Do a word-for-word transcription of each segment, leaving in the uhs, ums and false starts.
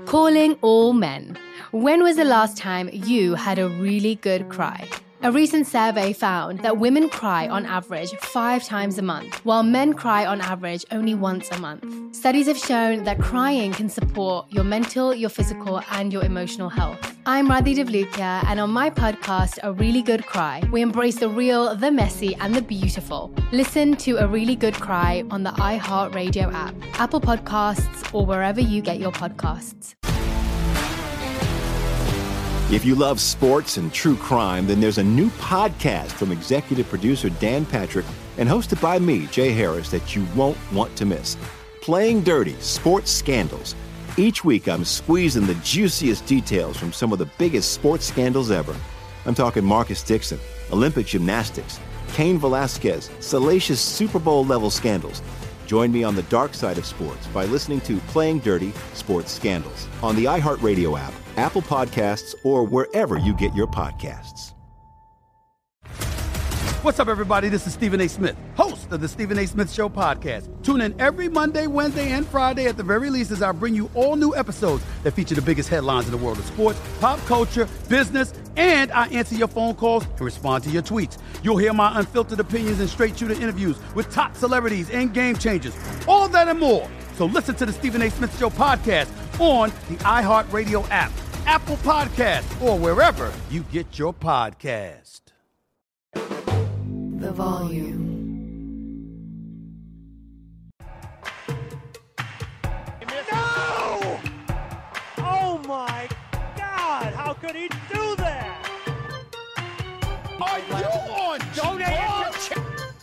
Calling all men. When was the last time you had a really good cry? A recent survey found that women cry on average five times a month, while men cry on average only once a month. Studies have shown that crying can support your mental, your physical, and your emotional health. I'm Radhi Devlukia, and on my podcast, A Really Good Cry, we embrace the real, the messy, and the beautiful. Listen to A Really Good Cry on the iHeartRadio app, Apple Podcasts, or wherever you get your podcasts. If you love sports and true crime, then there's a new podcast from executive producer Dan Patrick and hosted by me, Jay Harris, that you won't want to miss. Playing Dirty: Sports Scandals. Each week, I'm squeezing the juiciest details from some of the biggest sports scandals ever. I'm talking Marcus Dixon, Olympic gymnastics, Cain Velasquez, salacious Super Bowl-level scandals. Join me on the dark side of sports by listening to Playing Dirty: Sports Scandals on the iHeartRadio app, Apple Podcasts, or wherever you get your podcasts. What's up, everybody? This is Stephen A. Smith, host of the Stephen A. Smith Show podcast. Tune in every Monday, Wednesday, and Friday at the very least as I bring you all new episodes that feature the biggest headlines in the world of sports, pop culture, business, and I answer your phone calls and respond to your tweets. You'll hear my unfiltered opinions and straight-shooter interviews with top celebrities and game changers. All that and more. So listen to the Stephen A. Smith Show podcast on the iHeartRadio app, Apple Podcasts, or wherever you get your podcast. The volume. No! Oh my God! How could he do that? Are you on? Don't answer.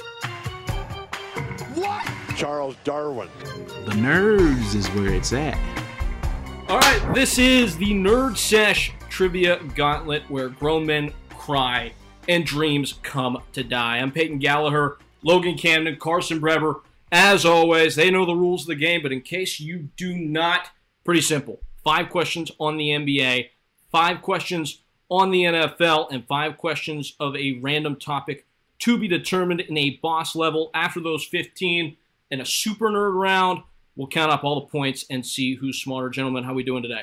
What? Charles Darwin. The nerds is where it's at. All right, this is the Nerd Sesh Trivia Gauntlet, where grown men cry and dreams come to die. I'm Peyton Gallagher, Logan Camden, Carson Breber. As always, they know the rules of the game, but in case you do not, pretty simple. Five questions on the N B A, five questions on the N F L, and five questions of a random topic to be determined in a boss level. After those fifteen, in a super nerd round, we'll count up all the points and see who's smarter. Gentlemen, how are we doing today?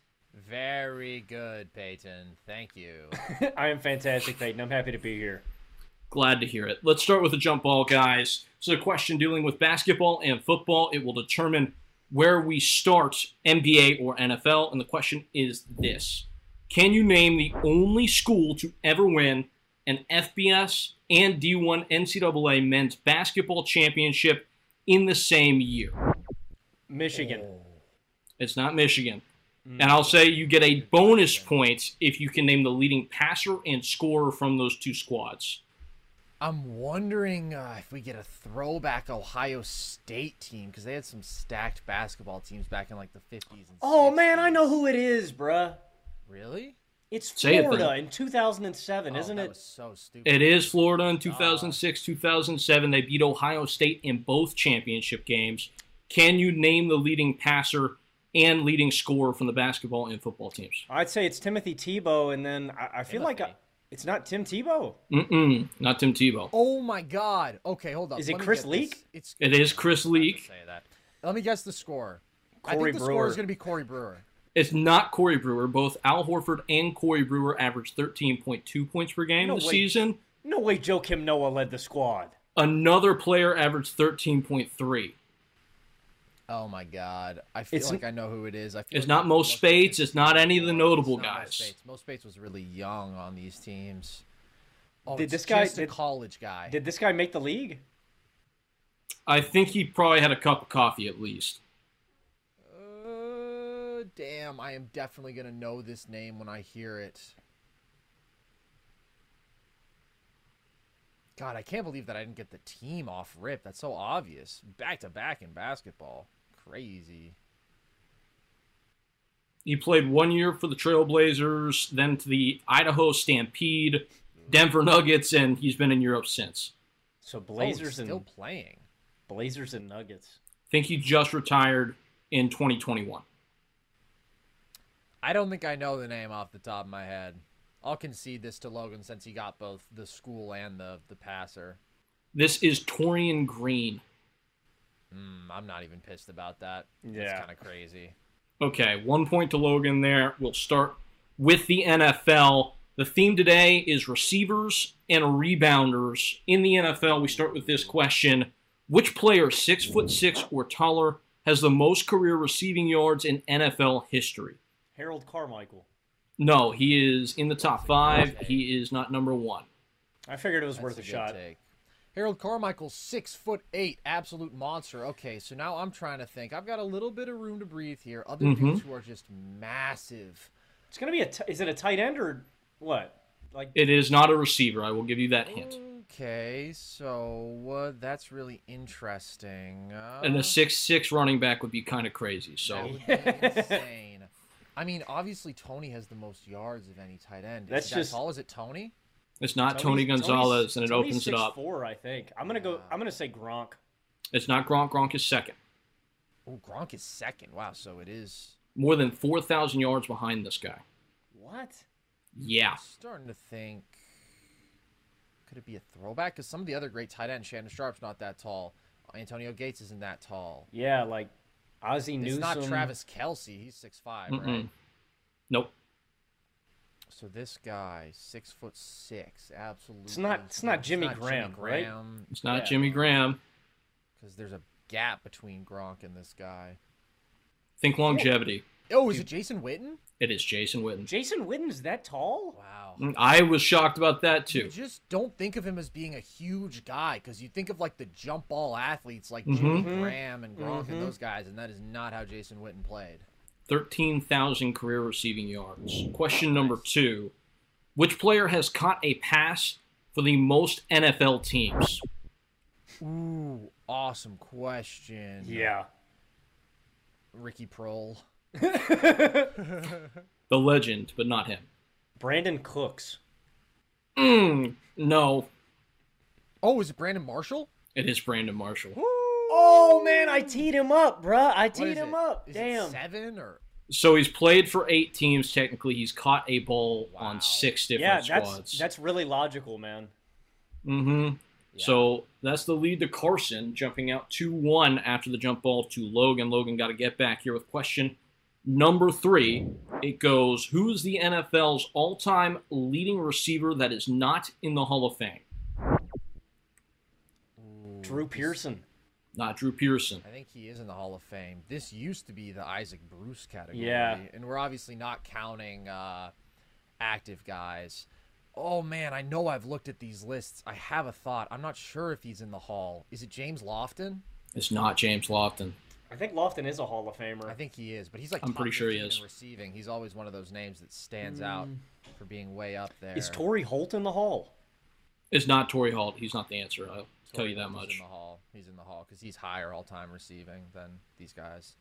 Very good, Peyton. Thank you. I am fantastic, Peyton. I'm happy to be here. Glad to hear it. Let's start with the jump ball, guys. So a question dealing with basketball and football. It will determine where we start, N B A or N F L. And the question is this. Can you name the only school to ever win an F B S and D one N C double A men's basketball championship in the same year? Michigan. It's not Michigan. And I'll say you get a bonus point if you can name the leading passer and scorer from those two squads. I'm wondering uh, if we get a throwback Ohio State team, because they had some stacked basketball teams back in like the fifties and Oh, sixties. man, I know who it is, bruh. Really? It's Say it, Florida then. in two thousand seven, Oh, isn't that it? was so stupid. It is Florida in two thousand six, two thousand seven. They beat Ohio State in both championship games. Can you name the leading passer and leading scorer from the basketball and football teams? I'd say it's Timothy Tebow, and then I, I feel like Timothy. I, it's not Tim Tebow. Mm-mm, not Tim Tebow. Oh, my God. Okay, hold up. Is it Let me Chris get Leak? this. It's It is Chris Leak. Say that. Let me guess the score. I Corey think the Brewer. score is going to be Corey Brewer. It's not Corey Brewer. Both Al Horford and Corey Brewer averaged thirteen point two points per game No this way. season. No way Joakim Noah led the squad. Another player averaged thirteen point three. Oh, my God. I feel It's- like I know who it is. I feel It's like not Mo most Spates. It's not any of the notable It's not Mo guys. Spates. Mo Spates was really young on these teams. Oh, Did it's this guy- just a did- college guy? Did this guy make the league? I think he probably had a cup of coffee at least. Uh, damn, I am definitely going to know this name when I hear it. God, I can't believe that I didn't get the team off rip. That's so obvious. Back to back in basketball. Crazy. He played one year for the Trailblazers, then to the Idaho Stampede, Denver Nuggets, and he's been in Europe since. So Oh, he's Blazers still and playing. Blazers and Nuggets. I think he just retired in twenty twenty-one. I don't think I know the name off the top of my head. I'll concede this to Logan since he got both the school and the, the passer. This is Torian Green. Mm, I'm not even pissed about that. Yeah. It's kind of crazy. Okay, one point to Logan there. We'll start with the N F L. The theme today is receivers and rebounders. In the N F L, we start with this question. Which player, six foot six or taller, has the most career receiving yards in N F L history? Harold Carmichael. No, he is in the top five. He is not number one. I figured it was That's worth a, a good shot. take. Harold Carmichael's six foot eight, absolute monster. Okay, so now I'm trying to think. I've got a little bit of room to breathe here. Other Mhm. dudes who are just massive. It's gonna be a. T- is it a tight end or what? Like It is not a receiver. I will give you that hint. Okay, so uh, that's really interesting. Uh, And a six six running back would be kind of crazy. that So would be insane. I mean, obviously Tony has the most yards of any tight end. Is That's he that just- tall? Is it Tony? it's not Tony Tony's- Gonzalez, and it Tony's opens it up. six four, I think. I'm gonna go. I'm gonna say Gronk. It's not Gronk. Gronk is second. Oh, Gronk is second. Wow, so it is. More than four thousand yards behind this guy. What? Yeah. Starting to think. Could it be a throwback? Because some of the other great tight ends, Shannon Sharp's not that tall. Antonio Gates isn't that tall. Yeah, like Ozzie It's Newsome. not Travis Kelce. He's six five, right? Mm-mm. Nope. So this guy, six foot six, absolutely. It's not- it's not Jimmy Graham, right? It's not Yeah. Jimmy Graham. Because there's a gap between Gronk and this guy. Think longevity. Oh, is it Jason Witten? It is Jason Witten. Jason Witten's that tall? Wow. Mm, I was shocked about that You too. just don't think of him as being a huge guy because you think of like the jump ball athletes like Mhm. Jimmy Graham and Gronk Mhm. and those guys, and that is not how Jason Witten played. thirteen thousand career receiving yards. Question number two. Which player has caught a pass for the most N F L teams? Ooh, awesome question. Yeah. Ricky Prohl. The legend, but not him. Brandon Cooks. Mm, no, Oh, is it Brandon Marshall? it is Brandon Marshall. Oh man, I teed him up, bruh. I What teed is him it? up. Is Damn. it seven or? So he's played for eight teams. Technically, he's caught a ball Wow. on six different Yeah, that's squads. that's really logical, man. Mm-hmm. Yeah. So that's the lead to Carson, jumping out two one after the jump ball to Logan. Logan got to get back here with question number three. It goes, who is the N F L's all-time leading receiver that is not in the Hall of Fame? Ooh, Drew this- Pearson. Not Drew Pearson. I think he is in the Hall of Fame. This used to be the Isaac Bruce category. Yeah. And we're obviously not counting uh, active guys. Oh, man, I know I've looked at these lists. I have a thought. I'm not sure if he's in the Hall. Is it James Lofton? It's not James Lofton. I think Lofton is a Hall of Famer. I think he is, but he's like I'm top pretty sure he fifteen is. in receiving. He's always one of those names that stands out for being way up there. Is Torrey Holt in the Hall? It's not Torrey Holt. He's not the answer. I'll tell Torrey you that Holt is much. in the Hall. He's in the Hall because he's higher all-time receiving than these guys.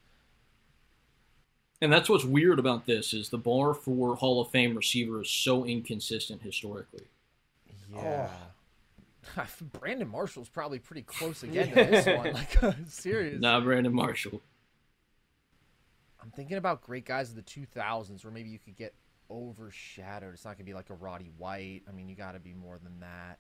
And that's what's weird about this is the bar for Hall of Fame receiver is so inconsistent historically. Yeah. Brandon Marshall's probably pretty close again to this one. Like, serious. Not Brandon Marshall. I'm thinking about great guys of the two thousands where maybe you could get overshadowed. It's not going to be like a Roddy White. I mean, you got to be more than that.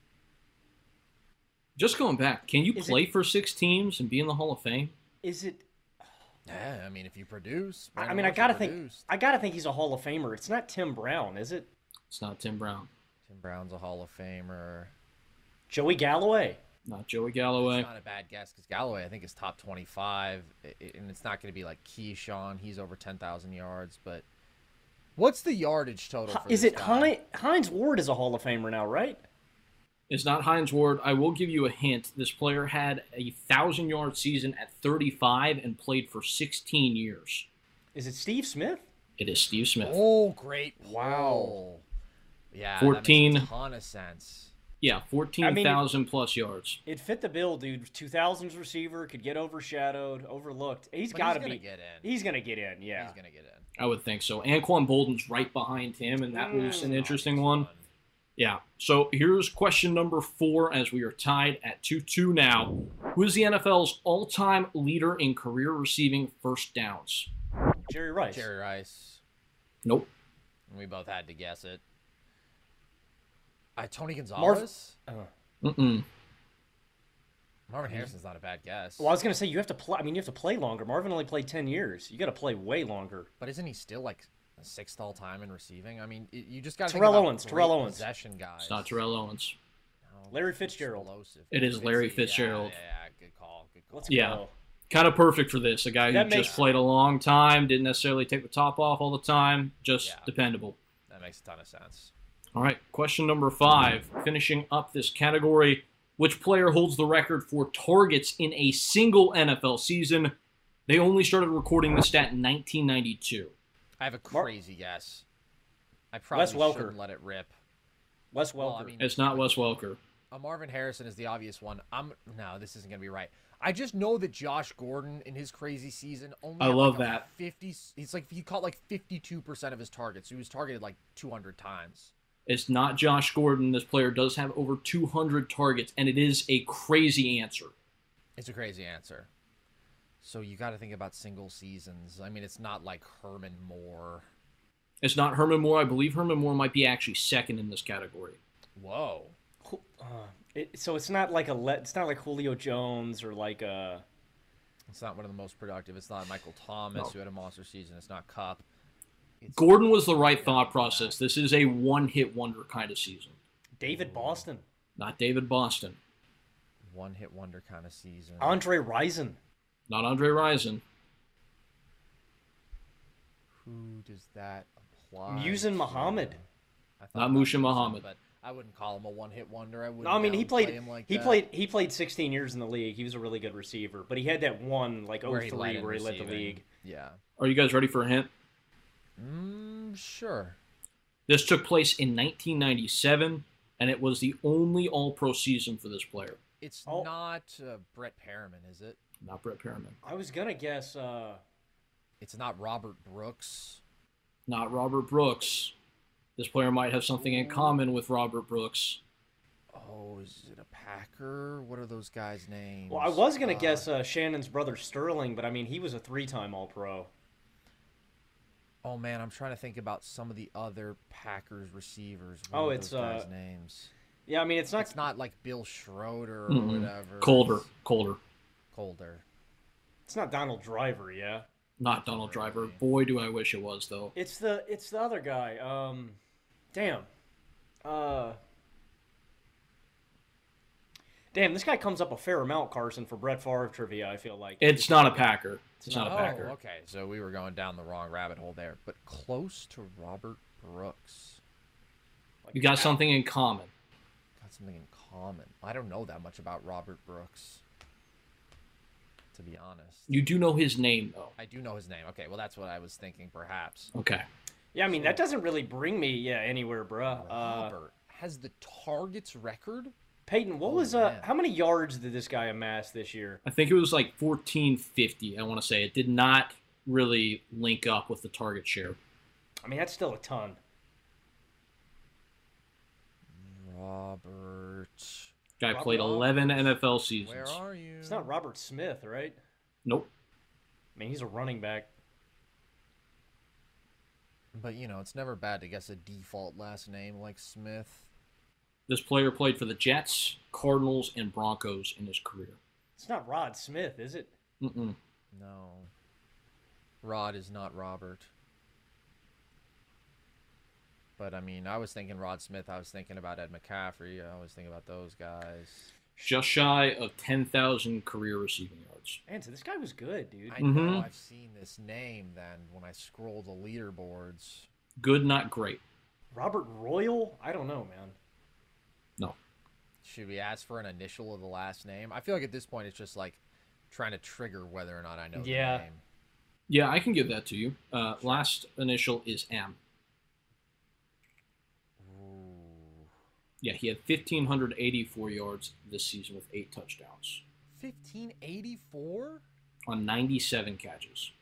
Just going back, can you Is play it- for six teams and be in the Hall of Fame? Is it? Yeah, I mean, if you produce. I I Brandon mean, I Marshall gotta think. produced. I gotta think he's a Hall of Famer. It's not Tim Brown, is it? It's not Tim Brown. Tim Brown's a Hall of Famer. Joey Galloway. Not Joey Galloway. It's not a bad guess because Galloway, I think, is top twenty-five. I- I- And it's not going to be like Keyshawn. He's over ten thousand yards. But what's the yardage total for Is this it guy? Heinz, Heinz Ward is a Hall of Famer now, right? It's not Heinz Ward. I will give you a hint. This player had a thousand-yard season at thirty-five and played for sixteen years. Is it Steve Smith? It is Steve Smith. Oh, great. Wow. Wow. Yeah, fourteen. That makes a ton of sense. Yeah, fourteen thousand plus yards. It fit the bill, dude. two thousands receiver, could get overshadowed, overlooked. He's But got to he's be. gonna get in. He's gonna get in. Yeah. He's going to get in. I would think so. Anquan Bolden's right behind him, and that was an Mm, interesting one. Yeah. So here's question number four as we are tied at two two now. Who is the N F L's all-time leader in career receiving first downs? Jerry Rice. Jerry Rice. Nope. We both had to guess it. Uh, Tony Gonzalez? Mm-mm. Marvin Harrison's not a bad guess. Well, I was gonna say you have to play. I mean, you have to play longer. Marvin only played ten years. You got to play way longer. But isn't he still like a sixth all time in receiving? I mean, it, you just got to Terrell think about Owens, great Terrell Owens. possession guys. It's not Terrell Owens. No, Larry Fitzgerald. explosive. It is Larry Fitzy, Fitzgerald. Yeah, yeah, yeah, good call. Good call. Let's Yeah. go. Kind of perfect for this. A guy who That just makes- played a long time, didn't necessarily take the top off all the time, just Yeah. dependable. That makes a ton of sense. All right, question number five. Finishing up this category, which player holds the record for targets in a single N F L season? They only started recording the stat in nineteen ninety-two. I have a Mar- crazy guess. I probably Wes Welker. shouldn't let it rip. Wes Welker. Well, I mean, It's not Wes Welker. Uh, Marvin Harrison is the obvious one. I'm no, this isn't gonna be right. I just know that Josh Gordon in his crazy season only. I had love like a that. Fifty. He's like he caught like fifty-two percent of his targets. So he was targeted like two hundred times. It's not Josh Gordon. This player does have over two hundred targets, and it is a crazy answer. It's a crazy answer. So you got to think about single seasons. I mean, it's not like Herman Moore. It's not Herman Moore. I believe Herman Moore might be actually second in this category. Whoa. Uh, it, so it's not like a le- it's not like Julio Jones or like a. It's not one of the most productive. It's not Michael Thomas, No. who had a monster season. It's not Cup. It's Gordon was the right thought process. This is a one-hit wonder kind of season. David Boston, Not David Boston. one hit wonder kind of season. Andre Rison. Not Andre Rison. Who does that apply? Musin to? Muhammad. I thought Not about Musin Musin, Muhammad. but I wouldn't call him a one-hit wonder. I wouldn't. No, I mean he downplay played. him like he that. played. He played sixteen years in the league. He was a really good receiver, but he had that one like oh Where he led three in where he led the receiving. league. Yeah. Are you guys ready for a hint? Mm, sure. This took place in nineteen ninety-seven, and it was the only All-Pro season for this player. It's Oh. not uh, Brett Perriman, is it? Not Brett Perriman. I was gonna guess. Uh, It's not Robert Brooks. Not Robert Brooks. This player might have something in common with Robert Brooks. Oh, is it a Packer? What are those guys' names? well, I was gonna Uh, guess uh, Shannon's brother Sterling, but I mean he was a three-time All-Pro. Oh man, I'm trying to think about some of the other Packers receivers. What Oh, are it's, those guys' uh, names. Yeah, I mean it's not. It's not like Bill Schroeder or Mm-mm. whatever. Colder. It's Colder. Colder. It's not Donald Driver. Yeah. Not Donald Driver. Boy, do I wish it was, though. It's the it's the other guy. Um, damn. Uh, damn. This guy comes up a fair amount, Carson, for Brett Favre trivia. I feel like It's not a Packer. It's not a Oh, Packer. okay. So we were going down the wrong rabbit hole there, but close to Robert Brooks. You got something in common. Got something in common. I don't know that much about Robert Brooks, to be honest. You do know his name, though. I do know his name. Okay, well that's what I was thinking, perhaps. Okay. Yeah, I mean that doesn't really bring me yeah anywhere, bruh. Uh, Robert has the targets record. Peyton, what Oh, was uh man. how many yards did this guy amass this year? I think it was like fourteen fifty, I want to say. It did not really link up with the target share. I mean that's still a ton. Robert. Guy Robert played eleven N F L seasons. Where are you? It's not Robert Smith, right? Nope. I mean he's a running back. But you know, it's never bad to guess a default last name like Smith. This player played for the Jets, Cardinals, and Broncos in his career. It's not Rod Smith, is it? Mm-mm. No. Rod is not Robert. But I mean, I was thinking Rod Smith. I was thinking about Ed McCaffrey. I was thinking about those guys. Just shy of ten thousand career receiving yards. Man, so this guy was good, dude. I Mhm. know I've seen this name then when I scroll the leaderboards. Good, not great. Robert Royal? I don't know, man. No. Should we ask for an initial of the last name? I feel like at this point it's just like trying to trigger whether or not I know Yeah. the name. Yeah, I can give that to you. Uh, last initial is M. Ooh. Yeah, he had one thousand five hundred eighty-four yards this season with eight touchdowns fifteen eighty-four on ninety-seven catches.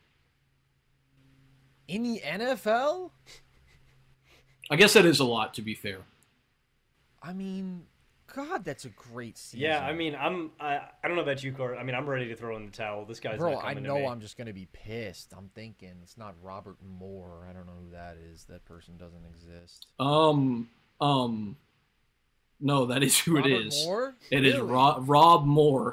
in the N F L? I guess that is a lot, to be fair. I mean, God, that's a great season. Yeah, I mean, I'm I, I don't know about you, Cor. I mean, I'm ready to throw in the towel. This guy's Bro, not I coming know to me. I'm just gonna be pissed. I'm thinking it's not Robert Moore. I don't know who that is. That person doesn't exist. Um, um, no, that is who Robert it is. Moore? It is Really? Rob, Rob Moore.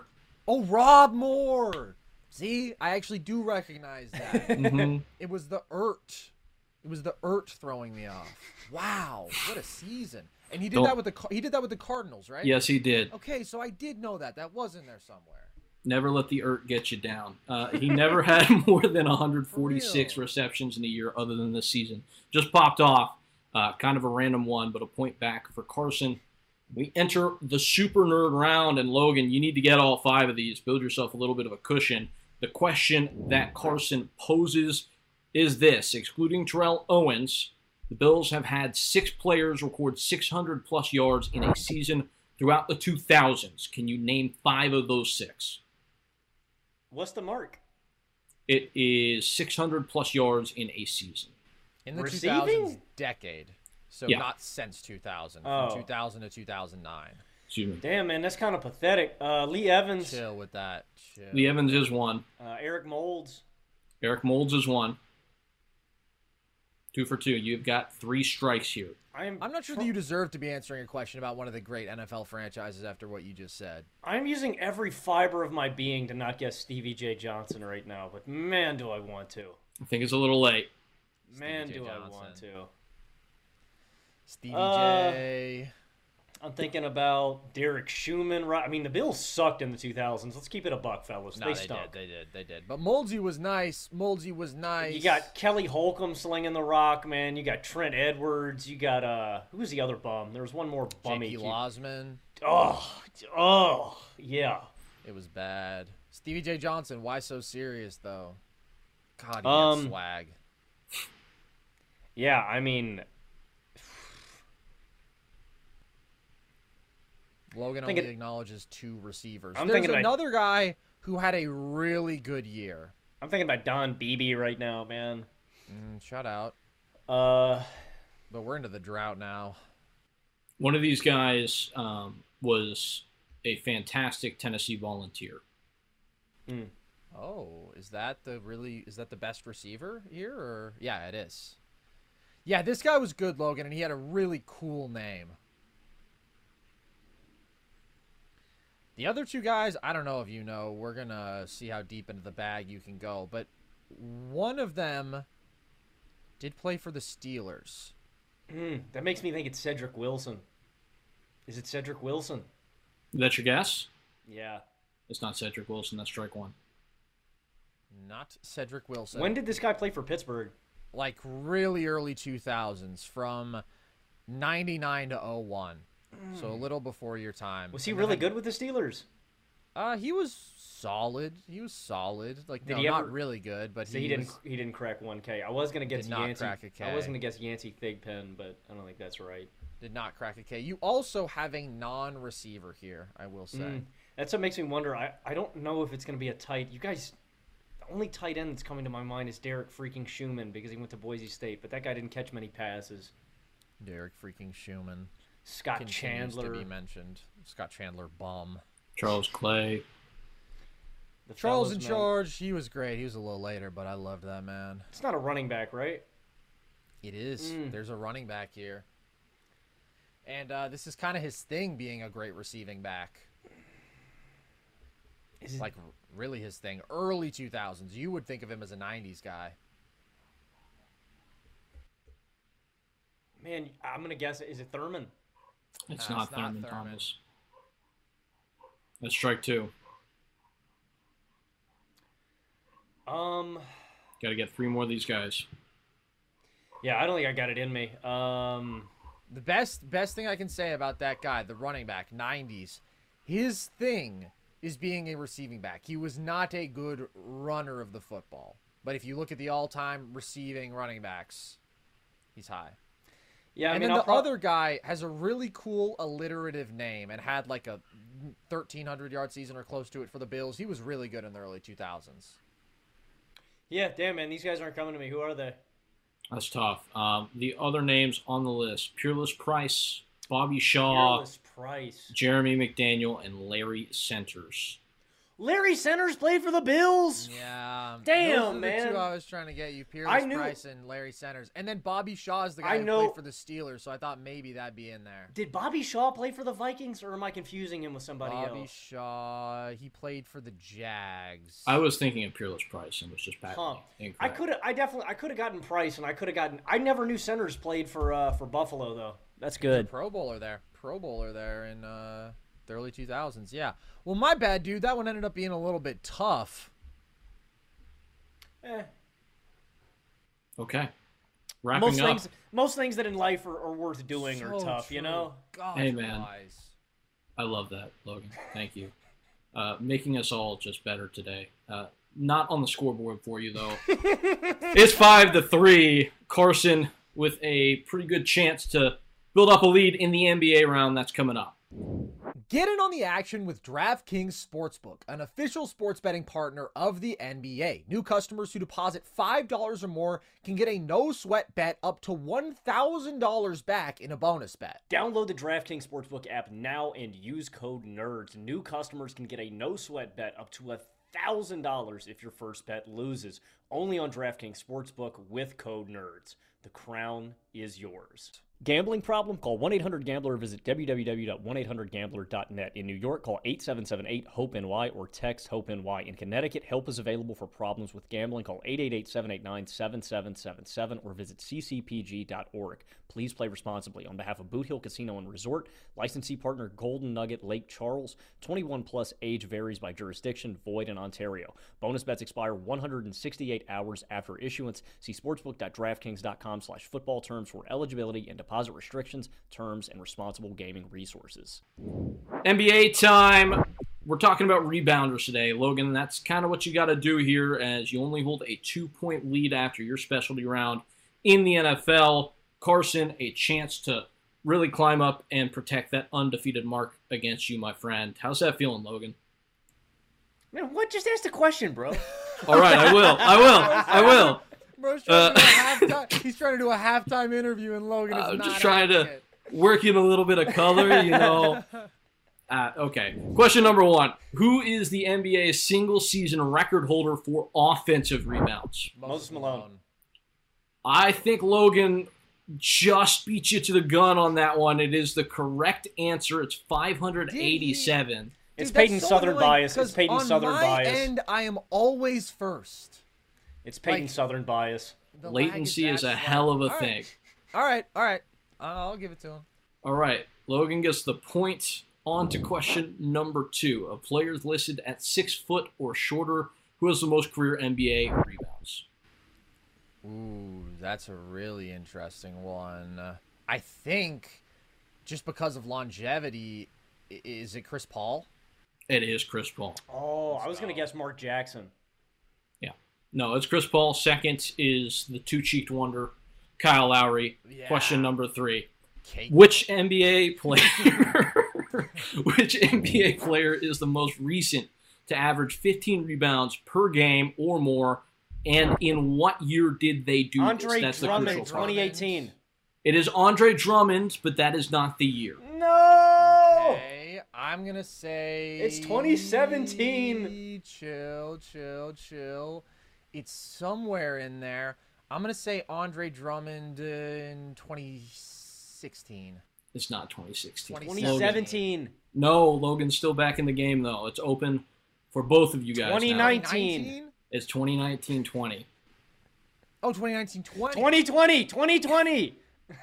Oh, Rob Moore. See, I actually do recognize that. Mm-hmm. It was the Ert. It was the Ert throwing me off. Wow, what a season! And he did Don't- that with the he did that with the Cardinals, right? Yes, he did. Okay, so I did know that. That was in there somewhere. Never let the Ert get you down. Uh, he never had more than one hundred forty-six For real. receptions in a year other than this season. Just popped off. Uh, kind of a random one, but a point back for Carson. We enter the super nerd round, and Logan, you need to get all five of these. Build yourself a little bit of a cushion. The question that Carson poses is this. Excluding Terrell Owens, the Bills have had six players record six hundred plus yards in a season throughout the two thousands. Can you name five of those six? What's the mark? It is six hundred plus yards in a season. In the Receiving? two thousands decade. So Yeah. not since two thousand. Oh. From two thousand to two thousand nine. Excuse me. Damn, man, that's kind of pathetic. Uh, Lee Evans, Chill with that. Chill. Lee Evans is one. uh, Eric Molds. Eric Molds is one. Two for two. You've got three strikes here. I am. I'm not sure tr- that you deserve to be answering a question about one of the great N F L franchises after what you just said. I'm using every fiber of my being to not guess Stevie J. Johnson right now, but man, do I want to. I think it's a little late. Man, J. do I Johnson. want to. Stevie Uh, J. I'm thinking about Derek Schumann. Right? I mean, the Bills sucked in the two thousands. Let's keep it a buck, fellas. No, they they stunk. did. They did. They did. But Moldsy was nice. Moldsy was nice. You got Kelly Holcomb slinging the rock, man. You got Trent Edwards. You got uh, who was the other bum? There was one more bummy. J P Losman. Oh, oh, yeah. It was bad. Stevie J. Johnson. Why so serious though? God, he Um, had swag. Yeah, I mean, Logan thinking- only acknowledges two receivers. I'm There's thinking about- another guy who had a really good year. I'm thinking about Don Beebe right now, man. Mm, shout out. Uh, But we're into the drought now. One of these guys um, was a fantastic Tennessee Volunteer. Oh, is that the really is that the best receiver here? Or yeah, it is. Yeah, this guy was good, Logan, and he had a really cool name. The other two guys, I don't know if you know. We're gonna see how deep into the bag you can go, but one of them did play for the Steelers. mm, that makes me think it's Cedric Wilson. Is it Cedric Wilson? Is that your guess? Yeah. It's not Cedric Wilson. That's strike one. Not Cedric Wilson. When did this guy play for Pittsburgh? Like really early two thousands, from ninety-nine to oh one. So a little before your time. Was he And really then- good with the Steelers? Uh, he was solid. He was solid. Like, Did no, he not ever- really good, but So he, he, didn't. was- He didn't crack one K. I was gonna guess Did not Yancey. crack a I was K. gonna guess Yancey Thigpen, but I don't think that's right. did not crack a K. You also have a non-receiver here, I will say. Mm, that's what makes me wonder. I, I don't know if it's gonna be a tight. You guys, the only tight end that's coming to my mind is Derek freaking Schumann because he went to Boise State, but that guy didn't catch many passes. Derek freaking Schumann. Scott continues Chandler. to be mentioned. Scott Chandler, bum. Charles Clay. the Charles fellas, in man. charge. He was great. He was a little later, but I loved that man. It's not a running back, right? It is. Mm. There's a running back here. And uh, this is kind of his thing, being a great receiving back. Is it, Like, r- really his thing. Early two thousands. You would think of him as a nineties guy. man, I'm gonna guess. Is it Thurman? It's Nah, not it's not Thurman Thurman. Thomas. That's strike two. Um, Got to get three more of these guys. yeah, I don't think I got it in me. Um, The best best thing I can say about that guy, the running back, nineties, his thing is being a receiving back. He was not a good runner of the football. But if you look at the all-time receiving running backs, he's high. yeah, I and mean, then I'll the prob- other guy has a really cool alliterative name and had like a thirteen hundred yard season or close to it for the Bills. He was really good in the early two thousands. Yeah, damn man, these guys aren't coming to me. Who are they? That's tough. Um, the other names on the list: Peerless Price, Bobby Shaw, Fearless Price. Jeremy McDaniel, and Larry Centers. Larry Centers played for the Bills. Yeah. Damn, Those are the man. two I was trying to get you. Peerless I knew- Price and Larry Centers. And then Bobby Shaw is the guy I who know- played for the Steelers, so I thought maybe that'd be in there. Did Bobby Shaw play for the Vikings, or am I confusing him with somebody Bobby else? Shaw, he played for the Jags. I was thinking of Peerless Price and was just Huh. patently I incorrect. could have. I definitely. I could have gotten Price, and I could have gotten. I never knew Centers played for uh, for Buffalo though. That's good. Pro Bowler there. Pro Bowler there in uh, the early two thousands. Yeah. Well, my bad, dude. That one ended up being a little bit tough. Eh. Okay. Wrapping Most up. things. Most things that in life are, are worth doing are So tough. You true. know. God, Hey, man. wise. I love that, Logan. Thank you. Uh, making us all just better today. Uh, not on the scoreboard for you, though. It's five to three. Carson with a pretty good chance to build up a lead in the N B A round that's coming up. Get in on the action with DraftKings Sportsbook, an official sports betting partner of the N B A. New customers who deposit five dollars or more can get a no-sweat bet up to one thousand dollars back in a bonus bet. Download the DraftKings Sportsbook app now and use code NERDS. New customers can get a no-sweat bet up to one thousand dollars if your first bet loses. Only on DraftKings Sportsbook with code NERDS. The crown is yours. Gambling problem? Call one eight hundred gambler or visit w w w dot one eight hundred gambler dot net. In New York, call eight seven seven eight hope N Y or text HOPE-NY. In Connecticut, help is available for problems with gambling. Call eight eight eight, seven eight nine, seven seven seven seven or visit c c p g dot org. Please play responsibly. On behalf of Boot Hill Casino and Resort, licensee partner Golden Nugget Lake Charles, twenty-one plus, age varies by jurisdiction, void in Ontario. Bonus bets expire one hundred sixty-eight hours after issuance. See sportsbook dot draftkings dot com slash football terms for eligibility and deposit restrictions, terms, and responsible gaming resources. N B A time. We're talking about rebounders today, Logan. That's kind of what you got to do here, as you only hold a two-point lead after your specialty round in the N F L. Carson, a chance to really climb up and protect that undefeated mark against you, my friend. How's that feeling, Logan? Man, what? Just ask the question, bro. All right, I will. I will. I will. Bro's trying to do Uh, a halftime, he's trying to do a halftime interview, and Logan is I'm not just trying to having it. work in a little bit of color, you know. Uh, okay. Question number one. Who is the N B A's single-season record holder for offensive rebounds? Moses Malone. I think Logan just beat you to the gun on that one. It is the correct answer. It's five hundred eighty-seven. It's Dude, that's Peyton so Southern annoying, bias. It's 'cause Peyton on Southern my bias. end, I am always first. It's Peyton like- Southern bias. The lag Latency is that a slow. hell of a All right. thing. All right, all right. I'll give it to him. All right. Logan gets the point. On to question number two. Of players listed at six foot or shorter, who has the most career N B A rebounds? Ooh, that's a really interesting one. Uh, I think just because of longevity, i- is it Chris Paul? It is Chris Paul. Oh, I was going to guess Mark Jackson. Yeah. No, it's Chris Paul. Second is the two-cheeked wonder, Kyle Lowry. Yeah. Question number three. Cake. Which N B A player which N B A player is the most recent to average fifteen rebounds per game or more, and in what year did they do Andre this? That's the Drummond, crucial part. twenty eighteen. It is Andre Drummond, but that is not the year. No! Okay, I'm gonna say It's twenty seventeen. Chill, chill, chill. It's somewhere in there. I'm gonna say Andre Drummond in twenty sixteen. It's not twenty sixteen. twenty Logan. twenty seventeen. No, Logan's still back in the game, though. It's open for both of you guys twenty now. nineteen. It's twenty nineteen twenty. Oh, twenty nineteen twenty. twenty twenty. twenty twenty.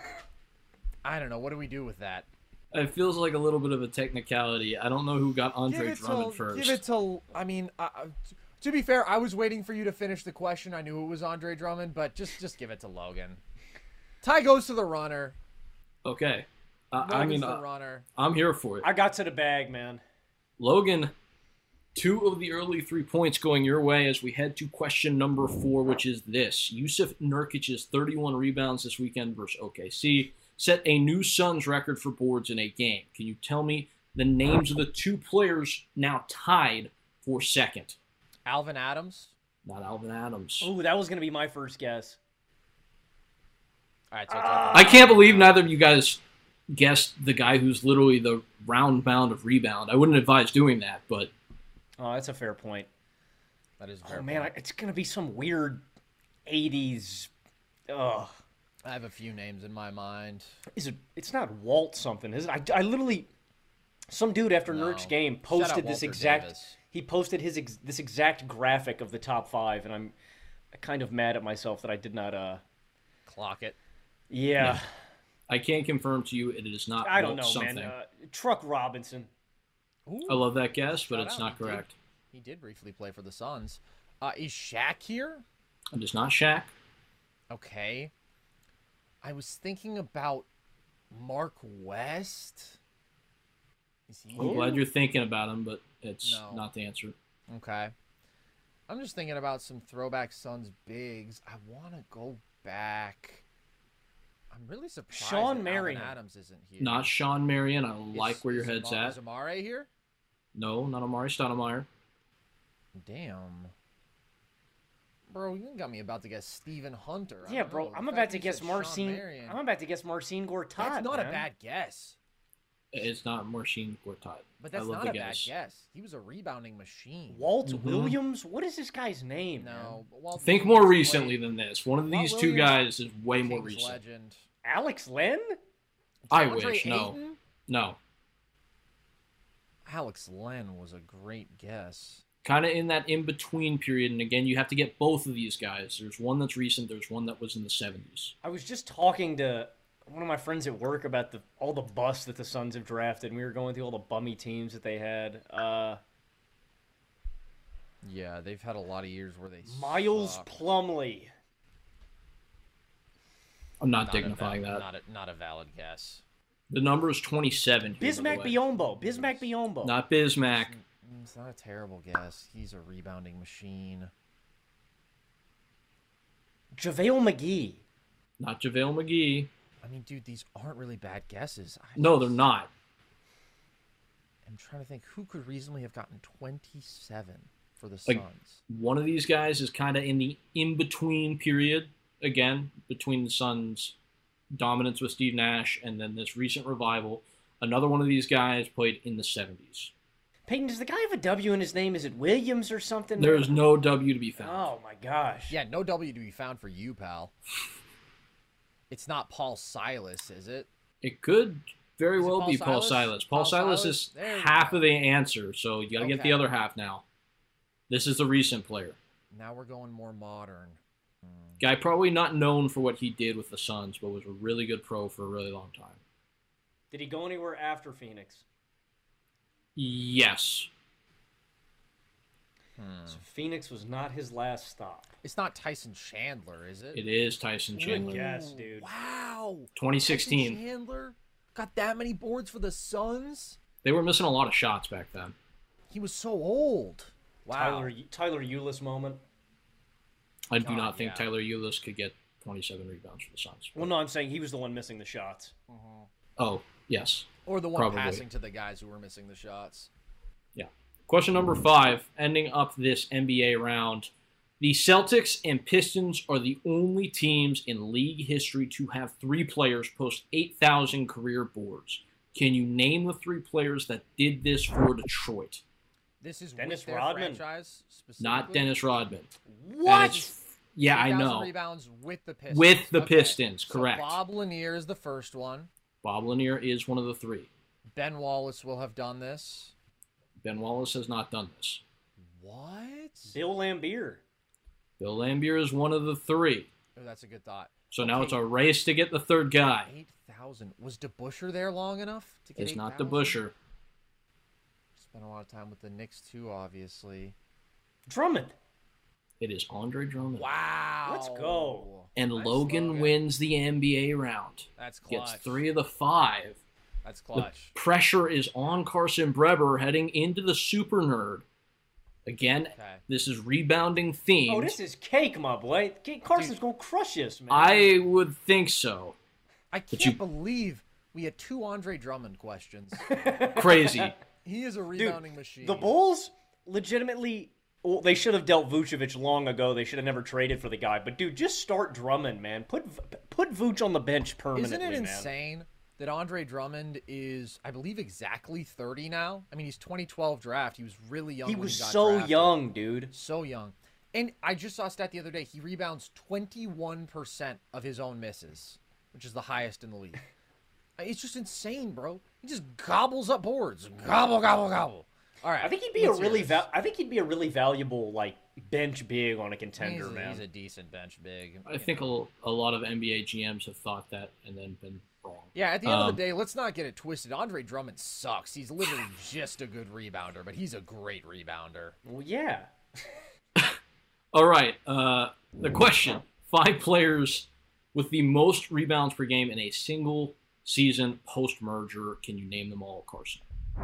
I don't know. What do we do with that? It feels like a little bit of a technicality. I don't know who got Andre Give it Drummond to, first. Give it to. I mean, uh, uh, t- to be fair, I was waiting for you to finish the question. I knew it was Andre Drummond, but just just give it to Logan. Tie goes to the runner. Okay. Uh, I Logan's mean, the uh, runner. I'm here for it. I got to the bag, man. Logan, two of the early three points going your way as we head to question number four, which is this. Yusuf Nurkic's thirty-one rebounds this weekend versus O K C set a new Suns record for boards in a game. Can you tell me the names of the two players now tied for second? Alvin Adams. Not Alvin Adams. Ooh, that was going to be my first guess. All right, so it's I can't believe neither of you guys guessed the guy who's literally the round bound of rebound. I wouldn't advise doing that, but Oh, that's a fair point. That is a fair Oh, man, I, point. it's going to be some weird eighties... Ugh. I have a few names in my mind. Is it? It's not Walt something, is it? I, I literally... Some dude after No. Nerd's game Shout out posted this Walter exact... Davis. He posted his ex, this exact graphic of the top five, and I'm kind of mad at myself that I did not... uh. Clock it. Yeah. I can't confirm to you it is not I don't Walt know, something. man. Uh, Truck Robinson. Ooh, I love that guess, but shout it's out. not He did- correct. He did briefly play for the Suns. Uh, is Shaq here? It is not Shaq. Okay. I was thinking about Mark West. Is he I'm here? glad you're thinking about him, but it's No. not the answer. Okay. I'm just thinking about some throwback Suns bigs. I want to go back. I'm really surprised Sean that Alvin Marion. Adams isn't here. Not Sean Marion. I Is- like where your is head's Amar- at. Is Amare here? No, not Amari Stoudemire. Damn. Bro, you got me about to guess Stephen Hunter. I Yeah, don't bro. know. The I'm fact about that to you guess said Sean Marcin. Marion- I'm about to guess Marcin Gortat. That's not a man. bad guess. It's not Marcin Gortat. But I that's love not the a bad guess. guess. He was a rebounding machine. Walt Mhm. Williams. What is this guy's name? man? No, but Walt Think Williams more played- recently than this. One of Walt these two Williams, guys is way more Kings recent. legend. Alex Len. I DeAndre wish. No. Ayton? No. Alex Len was a great guess. Kind of in that in-between period. And again, you have to get both of these guys. There's one that's recent. There's one that was in the seventies. I was just talking to one of my friends at work about the all the busts that the Suns have drafted, and we were going through all the bummy teams that they had. Uh, Yeah, they've had a lot of years where they Miles suck. Plumlee. I'm not, Not a dignifying val- that. Not a, not a valid guess. The number is twenty-seven. Here, by Bismack the way. Biyombo. Bismack Biyombo. Not Bismack. Mm, It's not a terrible guess. He's a rebounding machine. JaVale McGee. Not JaVale McGee. I mean, dude, these aren't really bad guesses. I No, they're just- not. I'm trying to think who could reasonably have gotten twenty-seven for the Like- Suns. One of these guys is kind of in the in-between period, again, between the Suns' dominance with Steve Nash and then this recent revival. Another one of these guys played in the seventies. Peyton, does the guy have a W in his name? Is it Williams or something? There is no W to be found. Oh my gosh. Yeah, no W to be found for you, pal. It's not Paul Silas, is it? It could very Is it well Paul be Paul Silas? Silas. Paul, Paul Silas, Silas? is There you half go. of the answer, so you got to get the Okay. other half now. This is the recent player. Now we're going more modern. Guy probably not known for what he did with the Suns, but was a really good pro for a really long time. Did he go anywhere after Phoenix? Yes. So Phoenix was not his last stop. It's not Tyson Chandler, is it? It is Tyson Good Chandler. guess, dude. Wow. twenty sixteen. Tyson Chandler got that many boards for the Suns? They were missing a lot of shots back then. He was so old. Wow. Tyler Tyler Eulis moment. I do God, not think yeah. Tyler Eulis could get twenty-seven rebounds for the Suns. Well, no, I'm saying he was the one missing the shots. Oh, yes. Or the one Probably. passing to the guys who were missing the shots. Yeah. Question number five, ending up this N B A round. The Celtics and Pistons are the only teams in league history to have three players post eight thousand career boards. Can you name the three players that did this for Detroit? This is Dennis with their Rodman. franchise specifically. Not Dennis Rodman. What? And it's- Yeah, I eight thousand know. Rebounds with the Pistons. With the Okay. Pistons, So correct. Bob Lanier is the first one. Bob Lanier is one of the three. Ben Wallace will have done this. Ben Wallace has not done this. What? Bill Lambier. Bill Lambier is one of the three. Oh, that's a good thought. So now Okay. it's a race to get the third guy. eight thousand. Was DeBuscher there long enough to get It's not eight the thousand? Busher. Spent a lot of time with the Knicks too, obviously. Drummond. It is Andre Drummond. Wow. Let's go. And Nice, Logan, Logan. wins the N B A round. That's clutch. Gets three of the five. That's The clutch. pressure is on Carson Breber heading into the Super Nerd. Again, Okay. this is rebounding themed. Oh, this is cake, my boy. K- Carson's gonna crush this, man. I would think so. I can't you- believe we had two Andre Drummond questions. Crazy. He is a Dude, rebounding machine. the Bulls legitimately. Well, they should have dealt Vucevic long ago. They should have never traded for the guy. But dude, just start Drummond, man. Put put Vuce on the bench permanently, Isn't it man. insane that Andre Drummond is, I believe, exactly thirty now? I mean, he's twenty twelve draft. He was really young He when was he got so drafted. young, dude. So young. And I just saw a stat the other day. He rebounds twenty-one percent of his own misses, which is the highest in the league. It's just insane, bro. He just gobbles up boards. Gobble, gobble, gobble. All right. I think he'd be a let's really hear va- this. I think he'd be a really valuable like bench big on a contender, he's, a, man. he's a decent bench big. I you think know. a, a lot of N B A G Ms have thought that and then been wrong. Yeah, at the end Um, of the day, let's not get it twisted. Andre Drummond sucks. He's literally just a good rebounder, but he's a great rebounder. Well, yeah. All right. Uh, the question: five players with the most rebounds per game in a single season post merger. Can you name them all, Carson?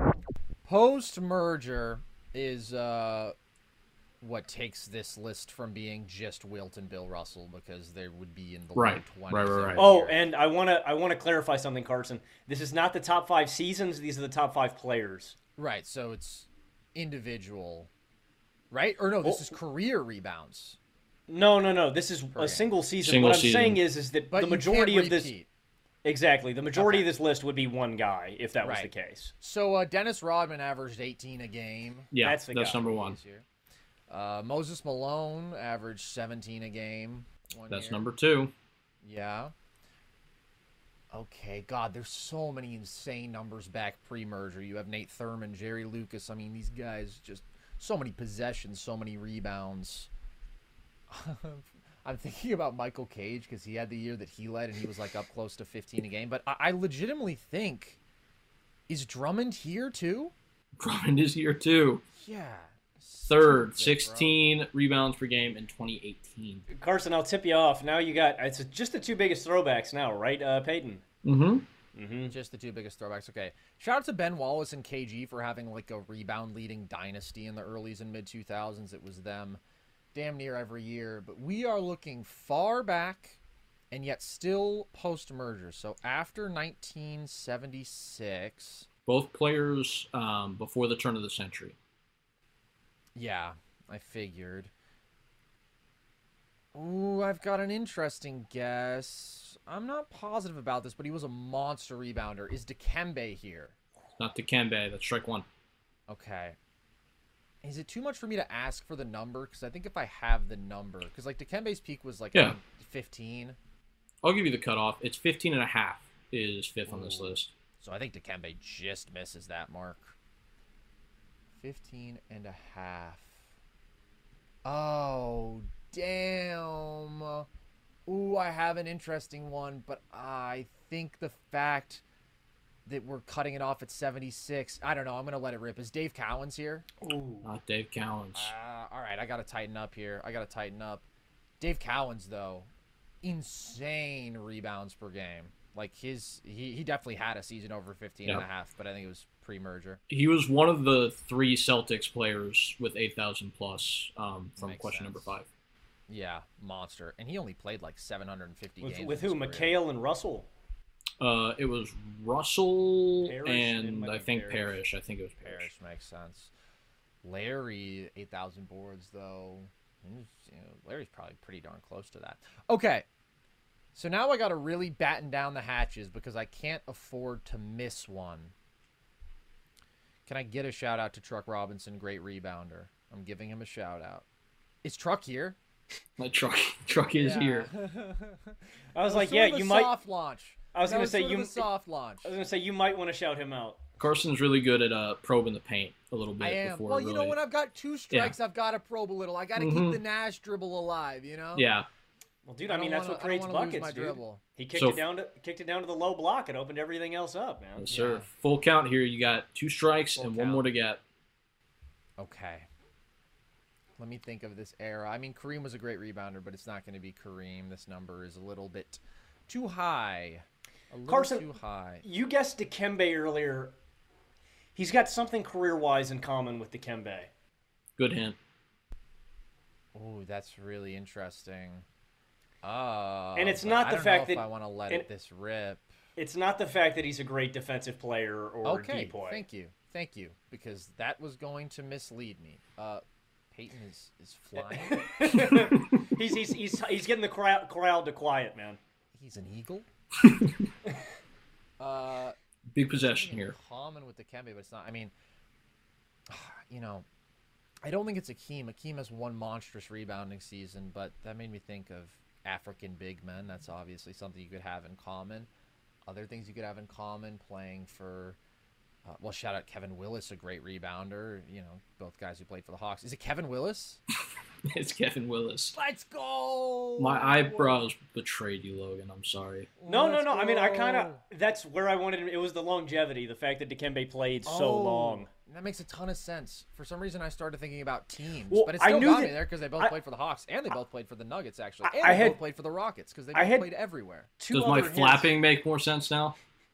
Post merger is uh, what takes this list from being just Wilt and Bill Russell, because they would be in the Right. low twenties. Right, right, right. every Oh, year. and I want to I want to clarify something, Carson. This is not the top five seasons. These are the top five players. Right, so it's individual, right? Or no, this Oh. is career rebounds. No, no, no. This is Per a game. single season. Single what I'm season. saying is, is that But the you majority can't of this repeat. exactly the majority Okay. of this list would be one guy if that was Right. the case. So uh, Dennis Rodman averaged eighteen a game. Yeah, That's that's, the guy. number one. this year. Uh, Moses Malone averaged seventeen a game. One That's year. number two. Yeah. Okay, God, there's so many insane numbers back pre-merger. You have Nate Thurman, Jerry Lucas. I mean, these guys just so many possessions, so many rebounds. I'm thinking about Michael Cage because he had the year that he led and he was like up close to fifteen a game. But I, I legitimately think, is Drummond here too? Drummond is here too. Yeah. Third, Stupid, bro. sixteen rebounds per game in twenty eighteen. Carson, I'll tip you off. Now you got it's just the two biggest throwbacks now, right, uh, Peyton? Mm-hmm. Mm-hmm. Just the two biggest throwbacks. Okay. Shout out to Ben Wallace and K G for having like a rebound leading dynasty in the earlys and mid two thousands. It was them damn near every year. But we are looking far back and yet still post merger. So after nineteen seventy-six. Both players um, before the turn of the century. Yeah, I figured. Ooh, I've got an interesting guess. I'm not positive about this, but he was a monster rebounder. Is Dikembe here? Not Dikembe. That's strike one. Okay. Is it too much for me to ask for the number? Because I think if I have the number, because like Dikembe's peak was like I Yeah. think, fifteen. I'll give you the cutoff. It's fifteen and a half is fifth on this Ooh. list. So I think Dikembe just misses that mark. fifteen and a half. Oh, damn. Ooh, I have an interesting one, but I think the fact that we're cutting it off at seventy-six, I don't know. I'm going to let it rip. Is Dave Cowens here? Not Dave Cowens. Uh, all right, I got to tighten up here. I got to tighten up. Dave Cowens, though, insane rebounds per game. Like, his, he, he definitely had a season over fifteen and a Yeah. half, but I think it was pre-merger. He was one of the three Celtics players with eight thousand plus um, from Makes question sense. number five. Yeah, monster. And he only played like seven hundred fifty With, games. with in who? his career. McHale and Russell. Uh, it was Russell Parrish and and I Michael think Parrish. Parrish. I think it was Parrish. Parrish makes sense. Larry, eight thousand boards, though. He's, you know, Larry's probably pretty darn close to that. Okay. So now I got to really batten down the hatches because I can't afford to miss one. Can I get a shout out to Truck Robinson, great rebounder? I'm giving him a shout out. Is Truck here? My truck truck is Yeah. here. I was That like, sort yeah, of a you might. soft launch. I was That gonna was say sort you- of a soft launch. I was gonna say you might want to shout him out. Carson's really good at uh, probing the paint a little bit I am. before. Well, you know, really... when I've got two strikes, I've got to probe a little. I got to Mhm. keep the Nash dribble alive, you know? Yeah. Well, dude, I, I mean don't that's wanna- what I don't creates wanna lose buckets, my dude. dribble. He kicked So- it down to kicked it down to the low block and opened everything else up, man. Yes, sir. Yeah. Full count here. You got two strikes Full and one count. more to get. Okay. Let me think of this era. I mean, Kareem was a great rebounder, but it's not going to be Kareem. This number is a little bit too high. A little Carson, too high. You guessed Dikembe earlier. He's got something career-wise in common with Dikembe. Good hint. Ooh, that's really interesting. Uh, And it's but not I the don't fact know if that- I want to let and- it this rip. It's not the fact that he's a great defensive player or Okay, depoy. thank you, thank you, because that was going to mislead me. Uh, Peyton is is flying. he's, he's he's he's getting the crowd crowd to quiet, man. He's an eagle. Uh, Big possession here. Common with Dikembe, but it's not. I mean, you know, I don't think it's Akeem. Akeem has one monstrous rebounding season, but that made me think of African big men. That's obviously something you could have in common. Other things you could have in common, playing for, uh, well, shout out Kevin Willis, a great rebounder. You know, both guys who played for the Hawks. Is it Kevin Willis? It's Kevin Willis. Let's go! My eyebrows betrayed you, Logan. I'm sorry. No, Let's no, no. I mean, I kind of, go. that's where I wanted it. It was the longevity, the fact that Dikembe played so Oh, long. That makes a ton of sense. For some reason, I started thinking about teams, Well, but it I still knew got me that- there because they both I- played for the Hawks and they both played for the Nuggets, actually, I- and I they had- both played for the Rockets because they I both had- played everywhere. Two Does my other hints. flapping make more sense now?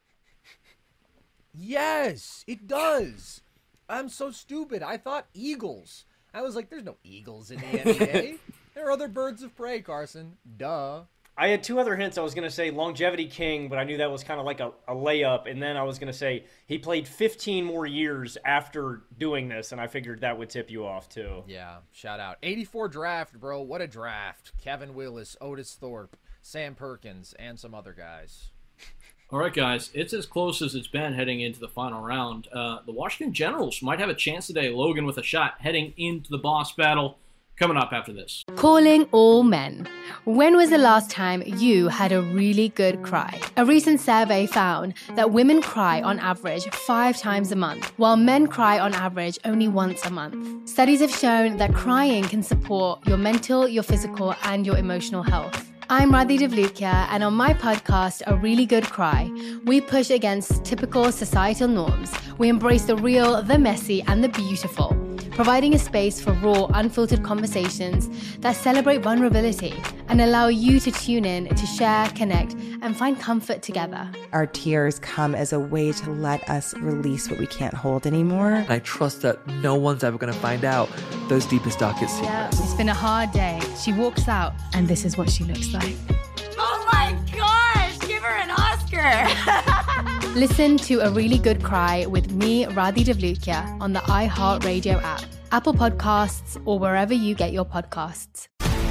Yes, it does. I'm so stupid. I thought Eagles. I was like, there's no Eagles in the N B A. There are other birds of prey, Carson. Duh. I had two other hints. I was going to say Longevity King, but I knew that was kind of like a, a layup. And then I was going to say he played fifteen more years after doing this, and I figured that would tip you off too. Yeah, shout out. eighty-four draft, bro. What a draft. Kevin Willis, Otis Thorpe, Sam Perkins, and some other guys. All right, guys, it's as close as it's been heading into the final round. Uh, the Washington Generals might have a chance today. Logan with a shot heading into the boss battle. Coming up after this. Calling all men. When was the last time you had a really good cry? A recent survey found that women cry on average five times a month, while men cry on average only once a month. Studies have shown that crying can support your mental, your physical, and your emotional health. I'm Radhi Devlukia, and on my podcast, A Really Good Cry, we push against typical societal norms. We embrace the real, the messy, and the beautiful, providing a space for raw, unfiltered conversations that celebrate vulnerability and allow you to tune in to share, connect, and find comfort together. Our tears come as a way to let us release what we can't hold anymore. And I trust that no one's ever going to find out those deepest, darkest Yeah, secrets. it's been a hard day. She walks out, and this is what she looks like. Oh my gosh, give her an Oscar. Listen to A Really Good Cry with me, Radhi Devlukia, on the iHeartRadio app, Apple Podcasts, or wherever you get your podcasts.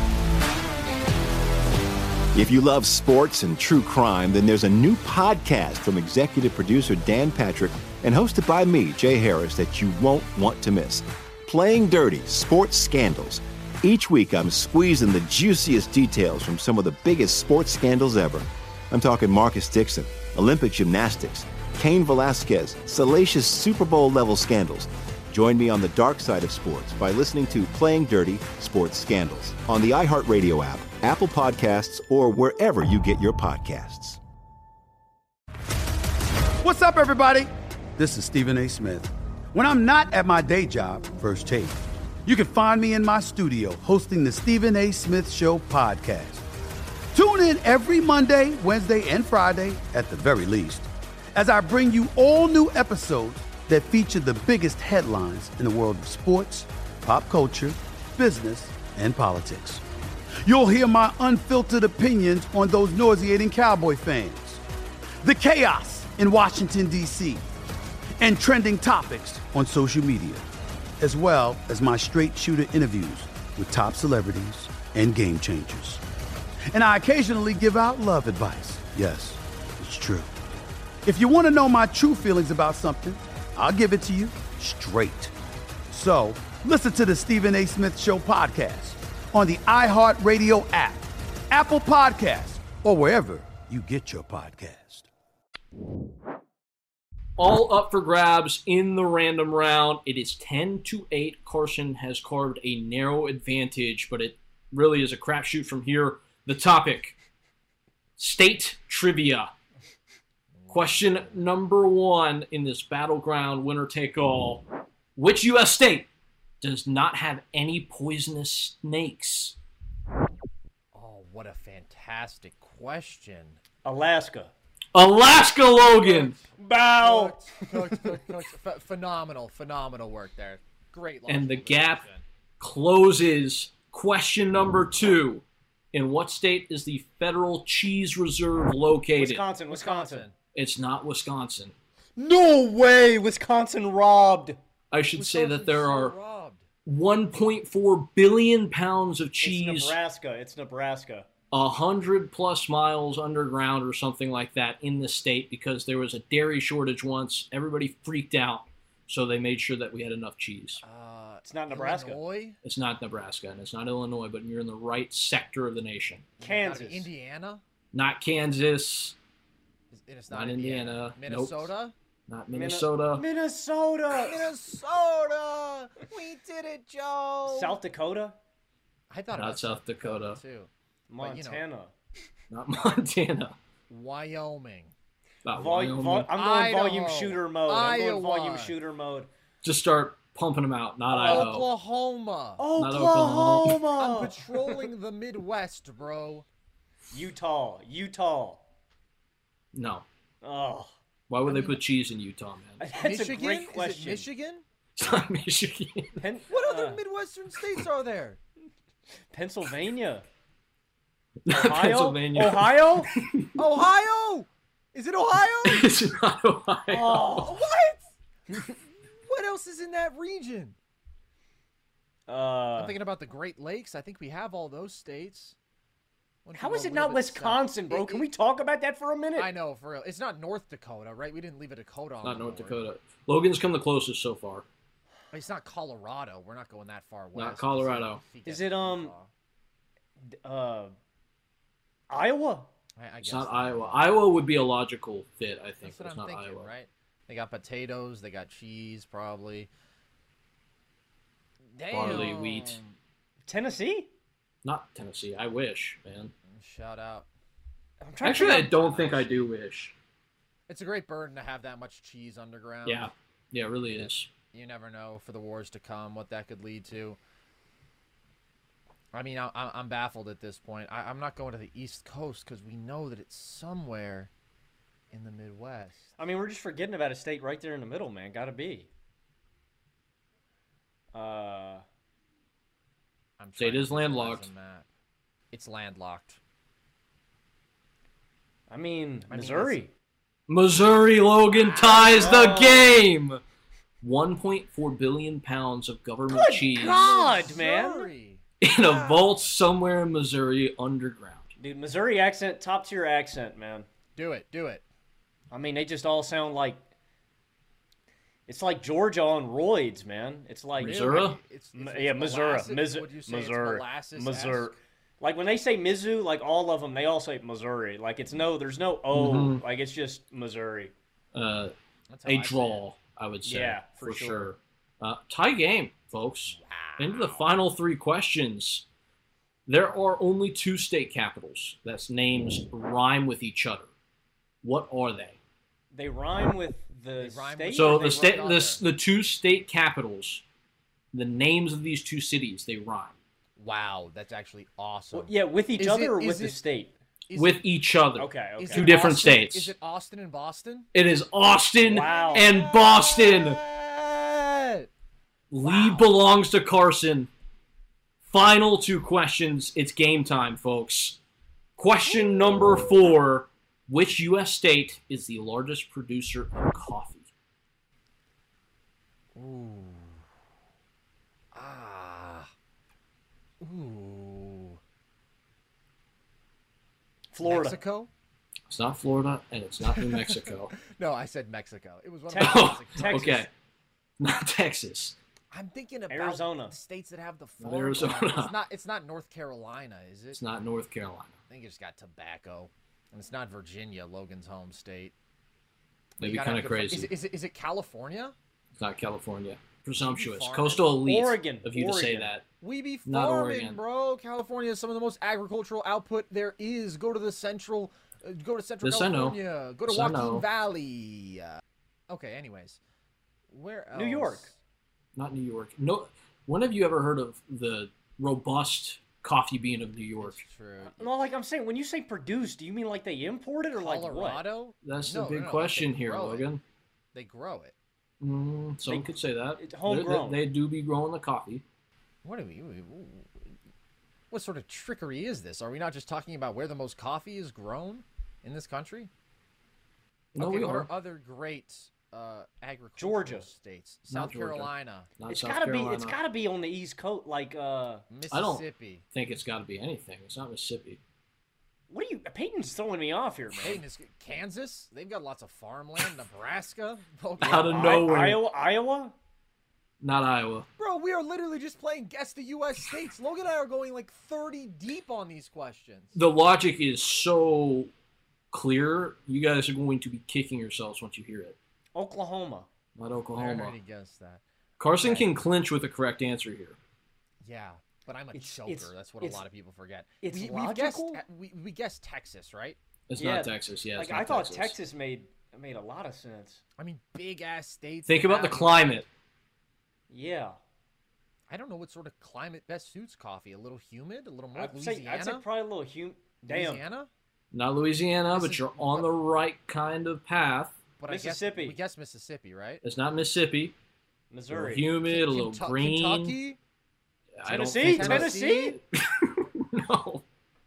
If you love sports and true crime, then there's a new podcast from executive producer Dan Patrick and hosted by me, Jay Harris, that you won't want to miss. Playing Dirty: Sports Scandals. Each week, I'm squeezing the juiciest details from some of the biggest sports scandals ever. I'm talking Marcus Dixon, Olympic gymnastics, Cain Velasquez, salacious Super Bowl-level scandals. Join me on the dark side of sports by listening to Playing Dirty: Sports Scandals on the iHeartRadio app, Apple Podcasts, or wherever you get your podcasts. What's up, everybody? This is Stephen A. Smith. When I'm not at my day job, First Take, you can find me in my studio hosting the Stephen A. Smith Show podcast. Tune in every Monday, Wednesday, and Friday, at the very least, as I bring you all new episodes that feature the biggest headlines in the world of sports, pop culture, business, and politics. You'll hear my unfiltered opinions on those nauseating Cowboy fans, the chaos in Washington, D C, and trending topics on social media, as well as my straight shooter interviews with top celebrities and game changers. And I occasionally give out love advice. Yes, it's true. If you want to know my true feelings about something, I'll give it to you straight. So listen to the Stephen A. Smith Show podcast on the iHeartRadio app, Apple Podcasts, or wherever you get your podcast. All up for grabs in the random round. It is ten to eight. Carson has carved a narrow advantage, but it really is a crapshoot from here. The topic: state trivia. Question number one in this battleground winner take all. Which U S state does not have any poisonous snakes? Oh, what a fantastic question. Alaska. Alaska, Logan. Bow. Coach, coach, coach, coach. Ph- phenomenal, phenomenal work there. Great. And the logical gap deduction. closes. Question number two. In what state is the Federal Cheese Reserve located? Wisconsin, Wisconsin. Wisconsin. It's not Wisconsin. No way! Wisconsin robbed. I should say that there are Robbed. one point four billion pounds of cheese It's Nebraska. It's Nebraska. a hundred plus miles underground or something like that in the state because there was a dairy shortage once. Everybody freaked out, so they made sure that we had enough cheese. Uh, It's not Nebraska. Illinois? It's not Nebraska, and it's not Illinois, but you're in the right sector of the nation. Kansas. Indiana? Not Kansas. It's not, not Indiana. Indiana. Minnesota? Nope. Not Minnesota. Minnesota. Minnesota. We did it, Joe. South Dakota. I thought Not about South Dakota. too. Montana. Not Montana. Wyoming. Not Vol- Wyoming. vol- I'm going Idaho. volume shooter mode. I'm Iowa. going volume shooter mode. Just start pumping them out. Not Idaho. Oklahoma. Not Oklahoma. I'm patrolling the Midwest, bro. Utah. Utah. No. Oh. Why would they put cheese in Utah, man? That's Michigan? a great Is it question. Michigan? It's not Michigan. Pen- What other uh, Midwestern states are there? Pennsylvania. Not Ohio? Pennsylvania. Ohio? Ohio? Is it Ohio? It's not Ohio. Oh. What? What else is in that region? Uh, I'm thinking about the Great Lakes. I think we have all those states. Why don't how you is go it a not little bit south? Wisconsin, bro? It- Can it- we talk about that for a minute? I know, for real. It's not North Dakota, right? We didn't leave a Dakota on Not the North board. Dakota. Logan's come the closest so far. It's not Colorado. We're not going that far west. Not Colorado. Is it, um, uh, Iowa? I, I It's guess not Iowa. Iowa would be a logical fit, I think. That's what but it's I'm not thinking, Iowa. right? They got potatoes. They got cheese, probably. Barley, Damn. wheat. Tennessee? Not Tennessee. I wish, man. Shout out. I'm trying Actually, to I figure out- don't think I do wish. It's a great burden to have that much cheese underground. Yeah. Yeah, it really is. You never know for the wars to come what that could lead to. I mean, I, I- I'm baffled at this point. I, I'm not going to the East Coast because we know that it's somewhere in the Midwest. I mean, we're just forgetting about a state right there in the middle, man. Gotta be. Uh, I'm State trying is to visualize landlocked. a map. It's landlocked. I mean, I mean, Missouri. Missouri, Logan ties the game. one point four billion pounds of government Good cheese God, man. Missouri. in a vault somewhere in Missouri underground. Dude, Missouri accent, top tier accent, man. Do it. Do it. I mean, they just all sound like. It's like Georgia on roids, man. It's like. Missouri? It's, M- it's, yeah, it's Missouri. molasses? Mis- Would you say it's Missouri. molasses-esque? Missouri. Like when they say Mizzou, like all of them, they all say Missouri. Like it's no, there's no O. Mhm. Like it's just Missouri. Uh, That's how a I say draw, I would say. Yeah, for for sure. sure. Uh, tie game, folks. Wow. Into the final three questions. There are only two state capitals that's names rhyme with each other. What are they? They rhyme with the They rhyme state. with- So or the they state, rhyme- the, the two state capitals, the names of these two cities, they rhyme Wow, that's actually awesome. Well, yeah, with each Is other it- or is with the it- state. Is with it, each other. Okay, okay. is Two it different Austin- states. Is it Austin and Boston? It is Austin Wow. and Boston. What? Lead belongs to Carson. Final two questions. It's game time, folks. Question number four. Which U S state is the largest producer of coffee? Ooh. Ah. Ooh. Florida. Mexico? It's not Florida, and it's not New Mexico. No, I said Mexico. It was one of Texas. the Oh, Mexican- Texas. okay. Not Texas. I'm thinking about Arizona. the states that have the Not farm. Arizona. It's not. It's not North Carolina, is it? It's not North Carolina. I think it's got tobacco, and it's not Virginia, Logan's home state. That'd You be gotta kind have of good- crazy. Is it, is it? Is it California? It's not California. Presumptuous. farming. Coastal elite Oregon. of you to say Oregon. that. We be Not farming, Oregon. bro. California is some of the most agricultural output there is. Go to the central, uh, go to Central This I know. California. Go to This I Joaquin know. Valley. Uh, okay. Anyways, where else? New York. Not New York. No. When have you ever heard of the robust coffee bean of New York? It's true. No, like I'm saying, when you say produce, do you mean like they import it or like what? Colorado. That's No, the big no, no, question they here, grow it. Logan. They grow it. Mm, some They- could say that. it's They're- homegrown. They, they do be growing the coffee. What are we? What sort of trickery is this? Are we not just talking about where the most coffee is grown in this country? No, okay, we what are. are other great uh, agricultural Georgia. states? Not South Georgia. Carolina, Not It's South gotta Carolina. be. It's gotta be on the East Coast, like uh. I don't- Mississippi. think it's got to be anything. It's not Mississippi. What are you? Peyton's throwing me off here, man. Peyton is Kansas. They've got lots of farmland. Nebraska. Okay. Out of nowhere. Iowa. Iowa. Not Iowa. Bro, we are literally just playing guess the U S states. Logan and I are going like thirty deep on these questions. The logic is so clear. You guys are going to be kicking yourselves once you hear it. Oklahoma. Not Oklahoma. I already guessed that. Carson Okay. can clinch with the correct answer here. Yeah, but I'm a It's- choker. it's- That's what a it's- lot of people forget. it's we, we've guessed, logical? we, we guessed Texas, right? It's Yeah, not Texas. Yeah, it's like not I thought Texas. Texas made made a lot of sense. I mean, big ass states. Think that about the have- climate. Yeah. I don't know what sort of climate best suits coffee. A little humid, a little more I'd say, Louisiana. I'd say probably a little hum. Damn. Louisiana. Not Louisiana, This but is- you're on the right kind of path. But Mississippi. I guess we guessed Mississippi, right? It's not Mississippi. Missouri. A little humid, a little Kentu- green. Kentucky. I don't Tennessee. think so. Tennessee. No.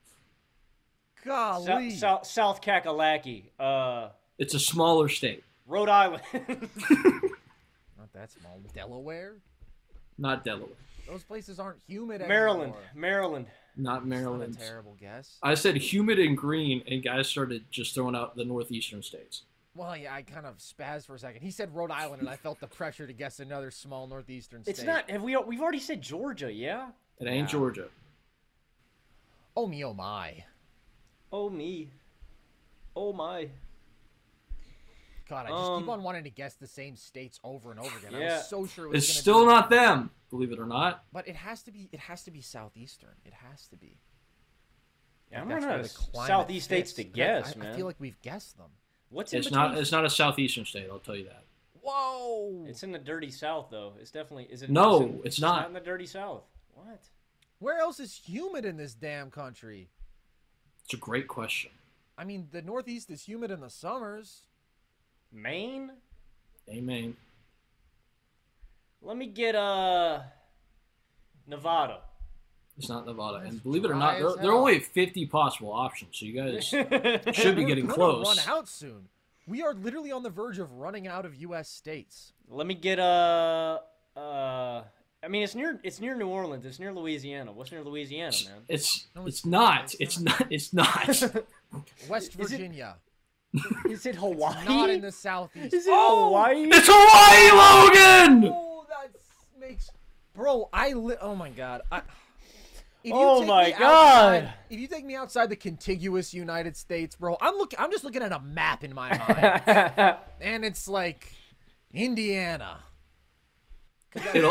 Golly. South, South, South Kakalaki. Uh, It's a smaller state. Rhode Island. Not that small. Delaware. Not Delaware. Those places aren't humid Maryland. anymore. Maryland. Not That's Maryland. not a terrible guess. I said humid and green, and guys started just throwing out the northeastern states. Well, yeah, I kind of spazzed for a second. He said Rhode Island, and I felt the pressure to guess another small northeastern state. It's not. Have we? We've already said Georgia. Yeah. It ain't Yeah. Georgia. Oh me, oh my. Oh me. Oh my. God, I just Um, keep on wanting to guess the same states over and over again. I yeah. was so sure it was It's gonna still be- not them, believe it or not. But it has to be. It has to be southeastern. It has to be. Yeah, I'm That's running where out the of climate southeast states fits. to guess, I, man. I feel like we've guessed them. What's in It's between? not. It's not a southeastern state. I'll tell you that. Whoa! It's in the dirty South, though. It's definitely. Is it? No, in- it's not. not in the dirty South. What? Where else is humid in this damn country? It's a great question. I mean, the Northeast is humid in the summers. Maine? Amen. Let me get uh Nevada. It's not Nevada, That's and believe it or dry not, as there, there are hell. only fifty possible options. So you guys should be We're getting gonna close. Run out soon. We are literally on the verge of running out of U S states. Let me get uh uh. I mean, it's near. It's near New Orleans. It's near Louisiana. What's near Louisiana, man? It's No, it's it's not. not. It's not. It's not. West Is it- Virginia. Is it Hawaii? Not in the southeast. Is it oh! Hawaii? It's Hawaii, Logan. Oh, that makes. Bro, I li- Oh my god. I... If you Oh take my me God. outside- if you take me outside the contiguous United States, bro, I'm looking. I'm just looking at a map in my mind, and it's like Indiana. It'll,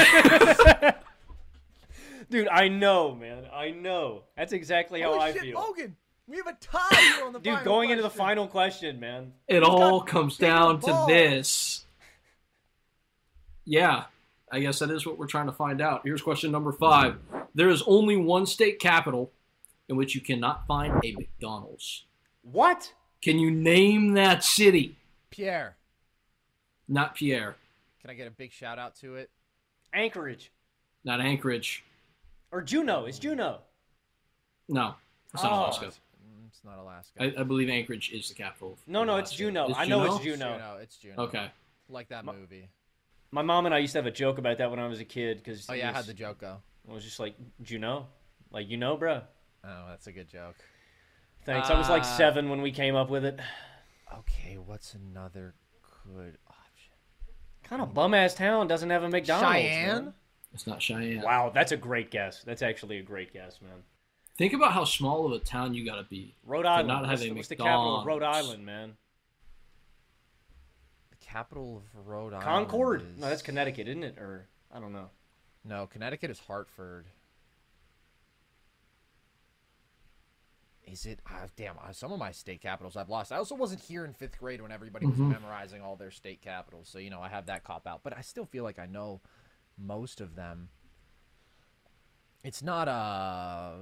Dude, I know, man. I know. That's exactly how Holy I shit, feel. Logan, we have a tie here on the Dude, final going into the question. final question, man. it all comes bigger down to balls. this. Yeah, I guess that is what we're trying to find out. Here's question number five. There is only one state capital in which you cannot find a McDonald's. What? Can you name that city? Pierre, Not Pierre. can I get a big shout out to it? Anchorage. Not Anchorage. Or Juneau. It's Juneau. No, it's not Oh. Alaska. Mm, It's not Alaska. I, I believe Anchorage is the capital. Of No, no, it's Alaska. Juneau. It's I know it's Juneau? It's Juneau. Juneau. It's Juneau. Okay. Like that movie. My mom and I used to have a joke about that when I was a kid. Cause Oh it yeah, I was, had the joke go. It was just like, Juneau? Like, you know, bro? Oh, that's a good joke. Thanks. I was like Uh, seven when we came up with it. Okay, what's another good option? Kind of bum-ass town doesn't have a McDonald's. Cheyenne? man. It's not Cheyenne. Wow, that's a great guess. That's actually a great guess, man. Think about how small of a town you gotta be. Rhode to Island. not what's, have a the, what's the capital of Rhode McDonald's. Island, man? The capital of Rhode Island. Concord? is- No, that's Connecticut, isn't it? Or, I don't know. No, Connecticut is Hartford. Is it? Uh, damn, uh, some of my state capitals I've lost. I also wasn't here in fifth grade when everybody was Mhm. memorizing all their state capitals, so you know I have that cop out. But I still feel like I know most of them. It's not uh,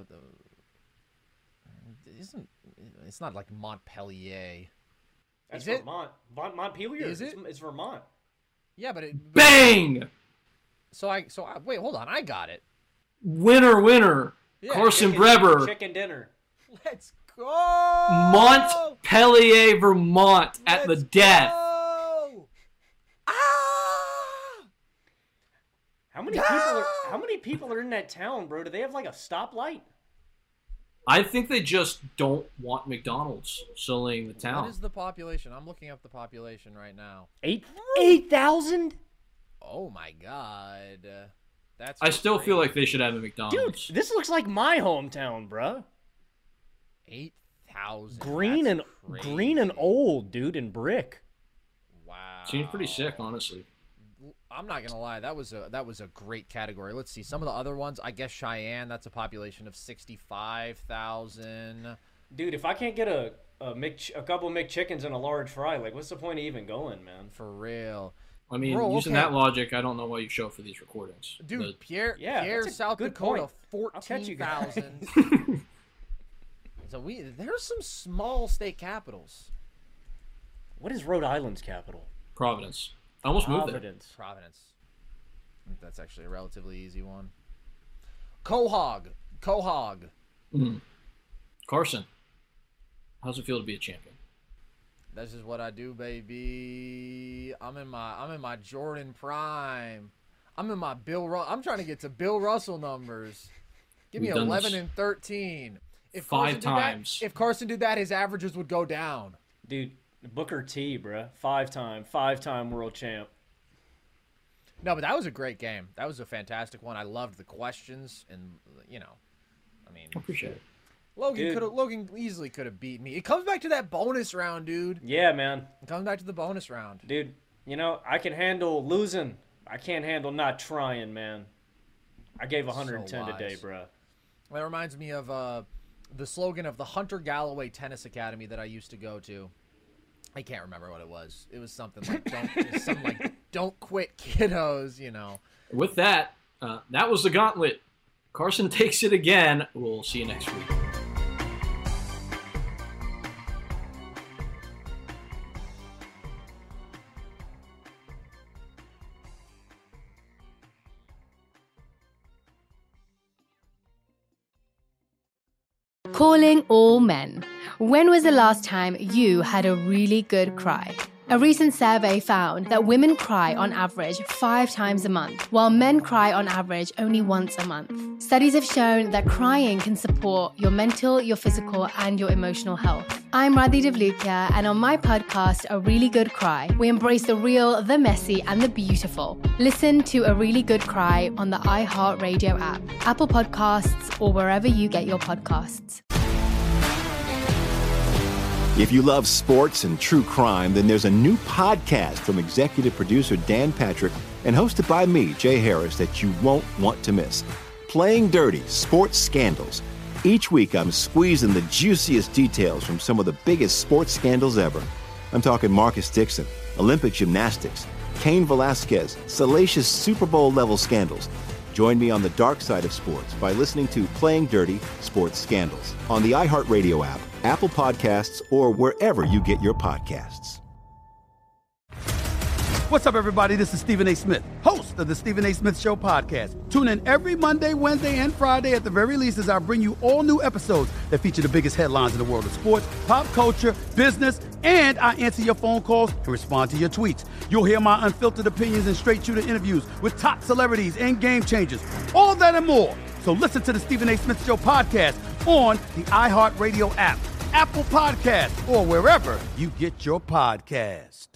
the, isn't it's not like Montpellier. That's Is it? Vermont. Mont- Montpelier. Is it? It's, it's Vermont. Yeah, but it. but- Bang! So I so I, wait, hold on, I got it. Winner, winner. Yeah, Carson Chicken- Breber. Chicken dinner. Let's go. Montpelier, Vermont, at the Let's death. go! Ah! How many people are How many people are in that town, bro? Do they have like a stoplight? I think they just don't want McDonald's selling the town. What is the population? I'm looking up the population right now. Eight eight thousand? Oh my god. That's I still crazy. feel like they should have a McDonald's. Dude, this looks like my hometown, bruh. Eight thousand. Green That's and crazy. green and old, dude, and brick. Wow. Seems pretty sick, honestly. I'm not gonna lie, that was a that was a great category. Let's see some of the other ones. I guess Cheyenne, that's a population of sixty-five thousand. Dude, if I can't get a a, Mc, a couple McChickens and a large fry, like, what's the point of even going, man? For real. I mean, Bro, using okay. that logic, I don't know why you show up for these recordings. Dude, The- Pierre, Yeah, Pierre, that's a South good Dakota, point. I'll catch you fourteen guys. thousand. So we there's some small state capitals. What is Rhode Island's capital? Providence. I almost moved there. Providence. Providence. I think that's actually a relatively easy one. Quahog. Quahog. Mhm. Carson. How's it feel to be a champion? This is what I do, baby. I'm in my I'm in my Jordan prime. I'm in my Bill Ru- I'm trying to get to Bill Russell numbers. Give me We've done eleven this and thirteen. If five Carson did times. That, if Carson did that, his averages would go down. Dude, Booker T, bruh. Five-time, five-time world champ. No, but that was a great game. That was a fantastic one. I loved the questions, and you know, I mean, I appreciate it. Logan Dude. could have Logan easily could have beat me. It comes back to that bonus round, dude. Yeah, man. It comes back to the bonus round. Dude, you know, I can handle losing. I can't handle not trying, man. I gave one hundred ten So today, wise. bruh. That reminds me of uh, the slogan of the Hunter Galloway Tennis Academy that I used to go to. I can't remember what it was. It was something like "Don't," it was something like "Don't quit, kiddos." You know. With that, uh, that was the gauntlet. Carson takes it again. We'll see you next week. Calling all men. When was the last time you had a really good cry? A recent survey found that women cry on average five times a month, while men cry on average only once a month. Studies have shown that crying can support your mental, your physical, and your emotional health. I'm Radhi Devlukia, and on my podcast, A Really Good Cry, we embrace the real, the messy, and the beautiful. Listen to A Really Good Cry on the iHeartRadio app, Apple Podcasts, or wherever you get your podcasts. If you love sports and true crime, then there's a new podcast from executive producer Dan Patrick and hosted by me, Jay Harris, that you won't want to miss. Playing Dirty: Sports Scandals. Each week, I'm squeezing the juiciest details from some of the biggest sports scandals ever. I'm talking Marcus Dixon, Olympic gymnastics, Cain Velasquez, salacious Super Bowl-level scandals. Join me on the dark side of sports by listening to Playing Dirty: Sports Scandals on the iHeartRadio app, Apple Podcasts, or wherever you get your podcasts. What's up, everybody? This is Stephen A. Smith, host of the Stephen A. Smith Show podcast. Tune in every Monday, Wednesday, and Friday at the very least as I bring you all new episodes that feature the biggest headlines in the world of sports, pop culture, business, and I answer your phone calls and respond to your tweets. You'll hear my unfiltered opinions and straight-shooter interviews with top celebrities and game changers. All that and more. So listen to the Stephen A. Smith Show podcast on the iHeartRadio app, Apple Podcasts, or wherever you get your podcast.